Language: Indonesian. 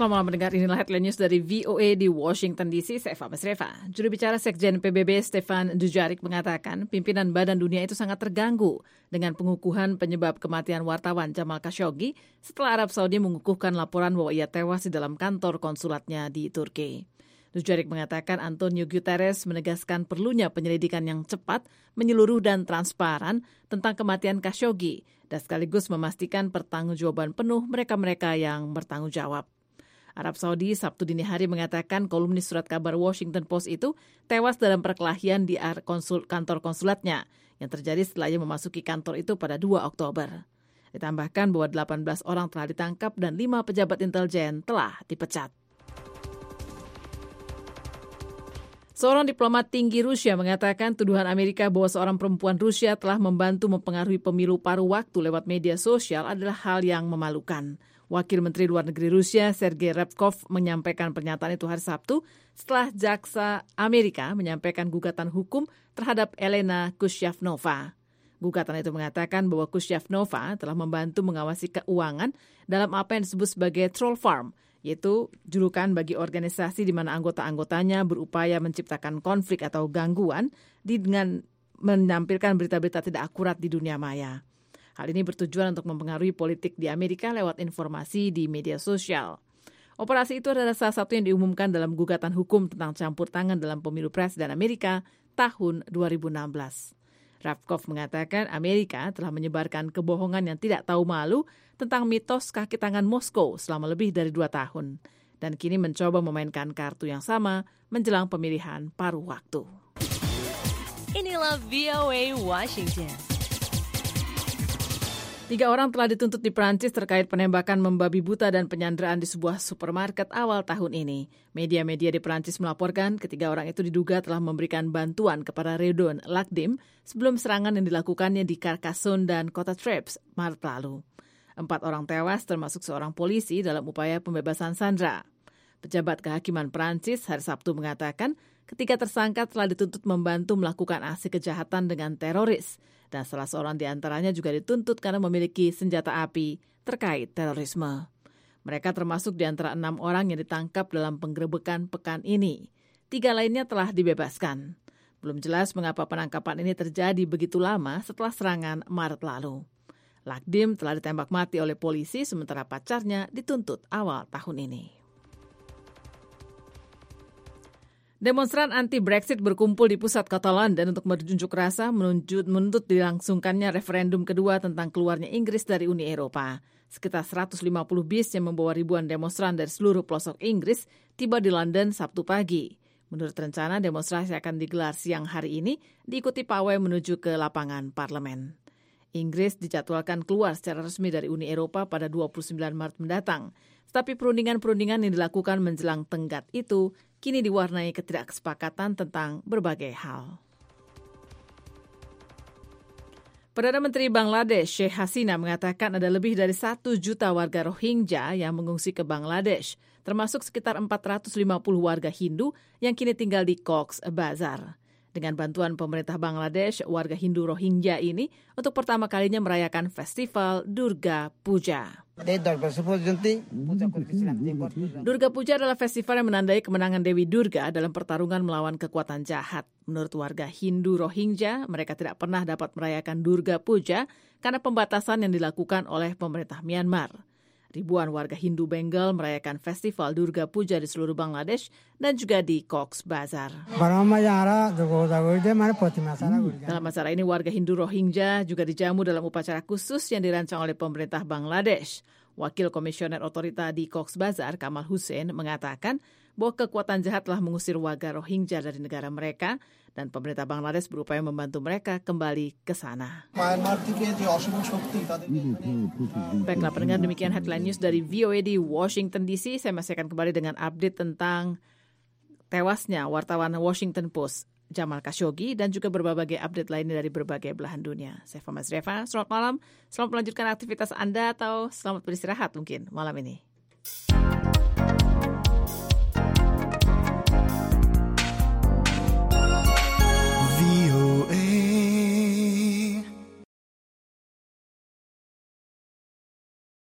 Selamat malam mendengar, inilah headline news dari VOA di Washington DC. Saya Fahmi Srefa. Juru bicara Sekjen PBB Stefan Dujarric mengatakan pimpinan Badan Dunia itu sangat terganggu dengan pengukuhan penyebab kematian wartawan Jamal Khashoggi setelah Arab Saudi mengukuhkan laporan bahwa ia tewas di dalam kantor konsulatnya di Turki. Dujarric mengatakan Antonio Guterres menegaskan perlunya penyelidikan yang cepat, menyeluruh dan transparan tentang kematian Khashoggi dan sekaligus memastikan pertanggungjawaban penuh mereka-mereka yang bertanggung jawab. Arab Saudi Sabtu dini hari mengatakan kolumnis surat kabar Washington Post itu tewas dalam perkelahian di kantor konsulatnya yang terjadi setelah ia memasuki kantor itu pada 2 Oktober. Ditambahkan bahwa 18 orang telah ditangkap dan 5 pejabat intelijen telah dipecat. Seorang diplomat tinggi Rusia mengatakan tuduhan Amerika bahwa seorang perempuan Rusia telah membantu mempengaruhi pemilu paruh waktu lewat media sosial adalah hal yang memalukan. Wakil Menteri Luar Negeri Rusia, Sergei Ryabkov, menyampaikan pernyataan itu hari Sabtu setelah jaksa Amerika menyampaikan gugatan hukum terhadap Elena Kushyanova. Gugatan itu mengatakan bahwa Kushyanova telah membantu mengawasi keuangan dalam apa yang disebut sebagai troll farm, yaitu julukan bagi organisasi di mana anggota-anggotanya berupaya menciptakan konflik atau gangguan dengan menampilkan berita-berita tidak akurat di dunia maya. Hal ini bertujuan untuk mempengaruhi politik di Amerika lewat informasi di media sosial. Operasi itu adalah salah satu yang diumumkan dalam gugatan hukum tentang campur tangan dalam pemilu presiden Amerika tahun 2016. Ryabkov mengatakan Amerika telah menyebarkan kebohongan yang tidak tahu malu tentang mitos kaki tangan Moskow selama lebih dari 2 tahun. Dan kini mencoba memainkan kartu yang sama menjelang pemilihan paruh waktu. Inilah VOA Washington. 3 orang telah dituntut di Perancis terkait penembakan membabi buta dan penyanderaan di sebuah supermarket awal tahun ini. Media-media di Perancis melaporkan ketiga orang itu diduga telah memberikan bantuan kepada Redon Lagdim sebelum serangan yang dilakukannya di Carcassonne dan kota Treps Maret lalu. 4 orang tewas termasuk seorang polisi dalam upaya pembebasan sandera. Pejabat kehakiman Perancis hari Sabtu mengatakan ketiga tersangka telah dituntut membantu melakukan aksi kejahatan dengan teroris. Dan salah seorang di antaranya juga dituntut karena memiliki senjata api terkait terorisme. Mereka termasuk di antara 6 orang yang ditangkap dalam penggerebekan pekan ini. 3 lainnya telah dibebaskan. Belum jelas mengapa penangkapan ini terjadi begitu lama setelah serangan Maret lalu. Lagdim telah ditembak mati oleh polisi sementara pacarnya dituntut awal tahun ini. Demonstran anti-Brexit berkumpul di pusat kota London untuk berunjuk rasa menuntut dilangsungkannya referendum kedua tentang keluarnya Inggris dari Uni Eropa. Sekitar 150 bis yang membawa ribuan demonstran dari seluruh pelosok Inggris tiba di London Sabtu pagi. Menurut rencana, demonstrasi akan digelar siang hari ini, diikuti pawai menuju ke lapangan parlemen. Inggris dijadwalkan keluar secara resmi dari Uni Eropa pada 29 Maret mendatang. Tetapi perundingan-perundingan yang dilakukan menjelang tenggat itu kini diwarnai ketidaksepakatan tentang berbagai hal. Perdana Menteri Bangladesh Sheikh Hasina mengatakan ada lebih dari 1 juta warga Rohingya yang mengungsi ke Bangladesh, termasuk sekitar 450 warga Hindu yang kini tinggal di Cox's Bazar. Dengan bantuan pemerintah Bangladesh, warga Hindu Rohingya ini untuk pertama kalinya merayakan festival Durga Puja. Durga Puja adalah festival yang menandai kemenangan Dewi Durga dalam pertarungan melawan kekuatan jahat. Menurut warga Hindu Rohingya, mereka tidak pernah dapat merayakan Durga Puja karena pembatasan yang dilakukan oleh pemerintah Myanmar. Ribuan warga Hindu Bengal merayakan festival Durga Puja di seluruh Bangladesh dan juga di Cox's Bazar. Dalam acara ini, warga Hindu Rohingya juga dijamu dalam upacara khusus yang dirancang oleh pemerintah Bangladesh. Wakil Komisioner Otorita di Cox's Bazar, Kamal Hussein, mengatakan bahwa kekuatan jahat telah mengusir warga Rohingya dari negara mereka dan pemerintah Bangladesh berupaya membantu mereka kembali ke sana. Baiklah pendengar, demikian headline news dari VOA di Washington DC. Saya masih akan kembali dengan update tentang tewasnya wartawan Washington Post Jamal Khashoggi dan juga berbagai update lainnya dari berbagai belahan dunia. Saya Fahmi Srefa, selamat malam, selamat melanjutkan aktivitas Anda atau selamat beristirahat mungkin malam ini.